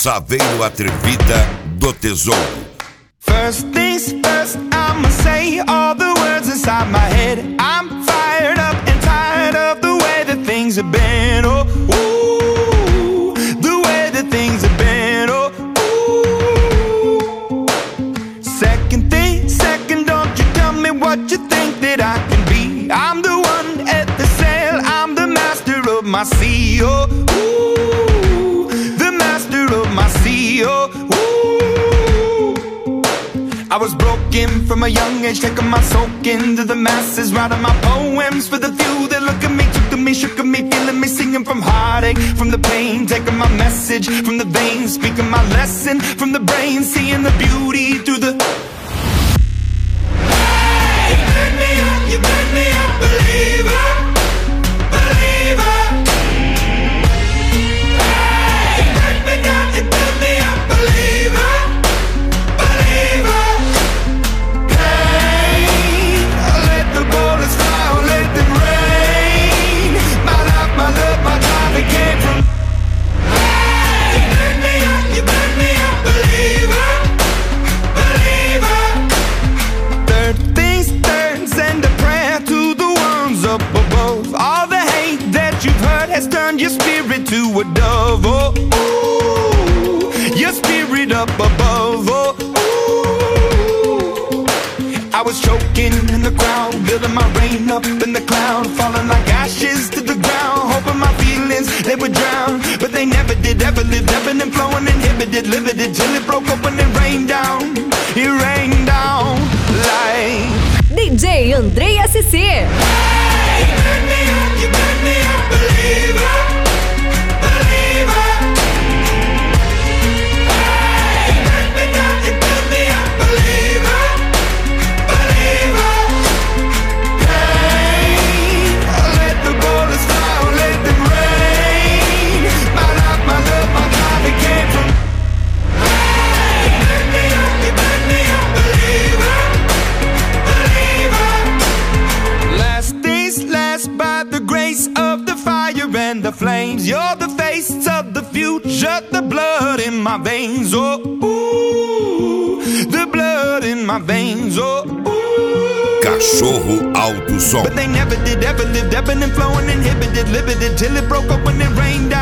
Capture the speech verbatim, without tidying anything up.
Saveiro Atrevida do Tesouro. First things first, I'ma say all the words inside my head. I'm fired up and tired of the way that things have been. Oh, ooh, the way that things have been. Oh, ooh. Second thing, second, don't you tell me what you think that I can be. I'm the one at the sail, I'm the master of my sea. Oh, ooh, the master of my sea. Oh, ooh. I was broken from a young age, taking my soak into the masses, writing my poems for the few that look at me, took to me, shook at me, feeling me, singing from heartache, from the pain, taking my message from the veins, speaking my lesson from the brain, seeing the beauty through the. Hey, you burn me up, you burn me up, believer, believer. Hey, you burn me down, you burn me up, believer. Has turned your spirit to a dove, oh, ooh, your spirit up above, oh, ooh. I was choking in the crowd, building my rain up in the cloud, falling like ashes to the ground, hoping my feelings, they would drown, but they never did, ever lived, ebbing and flowing, inhibited, limited, till it broke open and rained down, it rained down like D J Andrei S C. Hey, you burn me up, you burn me up, believer, believer. Hey, you burn me down, you burn me up, believer, believer. Hey, let the bullets fly, let them rain. My life, my love, my life, it came from. Hey, you burn me up, you burn me up, believer, believer. Last days last by the grace of the fire and the flames. You're the face of the future, the blood in my veins. Oh, ooh, the blood in my veins. Oh, ooh. Cachorro Alto Som. But they never did, ever lived, ebbing and flowing, inhibited, limited, till it broke up when it rained